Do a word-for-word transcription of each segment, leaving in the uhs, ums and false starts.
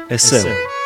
Eseu.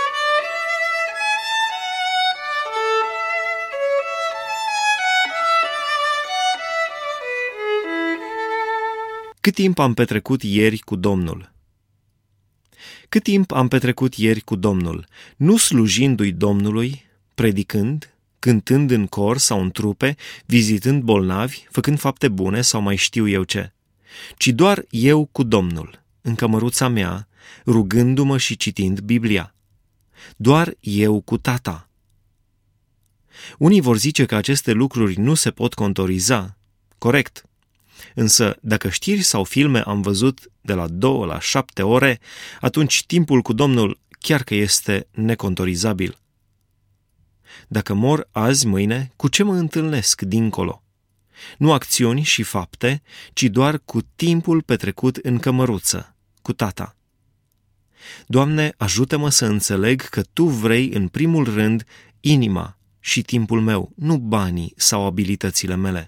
Cât timp am petrecut ieri cu Domnul? Cât timp am petrecut ieri cu Domnul, nu slujindu-i Domnului, predicând, cântând în cor sau în trupe, vizitând bolnavi, făcând fapte bune sau mai știu eu ce, ci doar eu cu Domnul, în cămăruța mea, rugându-mă și citind Biblia. Doar eu cu Tata. Unii vor zice că aceste lucruri nu se pot contoriza. Corect. Însă, dacă știri sau filme am văzut de la două la șapte ore, atunci timpul cu Domnul chiar că este necontorizabil. Dacă mor azi, mâine, cu ce mă întâlnesc dincolo? Nu acțiuni și fapte, ci doar cu timpul petrecut în cămăruță, cu Tata. Doamne, ajută-mă să înțeleg că Tu vrei în primul rând inima și timpul meu, nu banii sau abilitățile mele.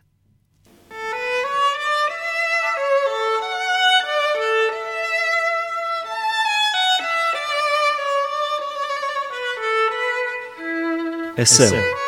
Eseu.